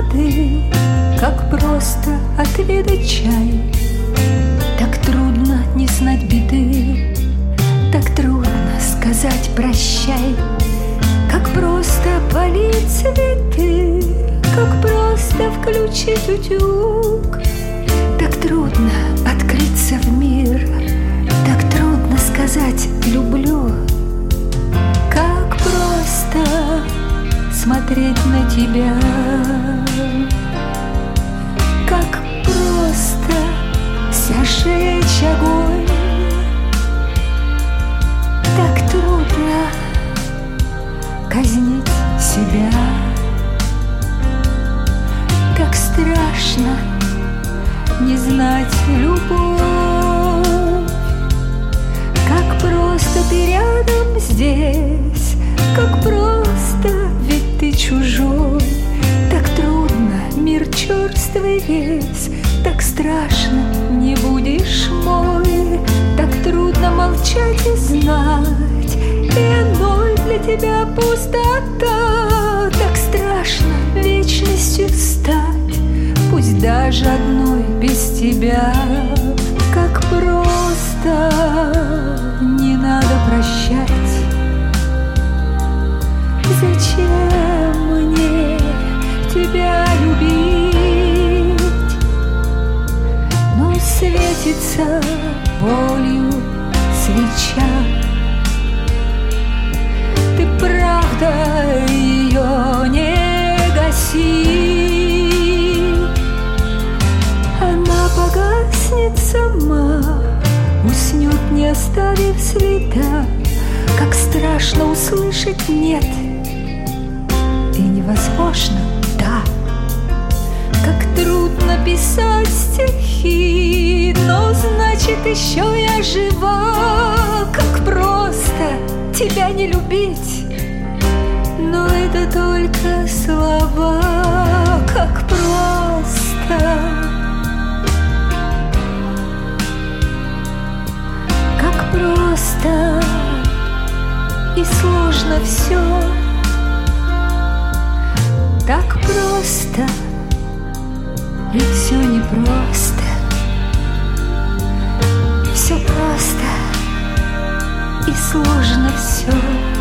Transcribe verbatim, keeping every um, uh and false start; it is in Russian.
цветы, как просто отведать чай. Так трудно не знать беды, так трудно сказать прощай. Как просто полить цветы, как просто включить утюг. Так трудно открыться в мир, так трудно сказать «люблю». Как просто смотреть на тебя, как просто зажечь огонь. Так трудно казнить себя, так страшно не знать любовь. Как просто ты рядом здесь, как просто, ведь ты чужой. Так трудно, мир черствый весь, так страшно, не будешь мой. Так трудно молчать и знать, и одной для тебя пустота. Так страшно вечностью стать, пусть даже одной без тебя. Как просто не надо прощать. Зачем мне тебя любить? Но светится болью свеча. Ты правда ее не гаси. Она погаснет сама, уснет, не оставив следа. Как страшно услышать «нет» и невозможно «да». Как трудно писать стихи, но значит еще я жива. Как просто тебя не любить, но это только слова. Как просто, как просто и сложно все. Так просто, ведь все непросто. Все просто и сложно все.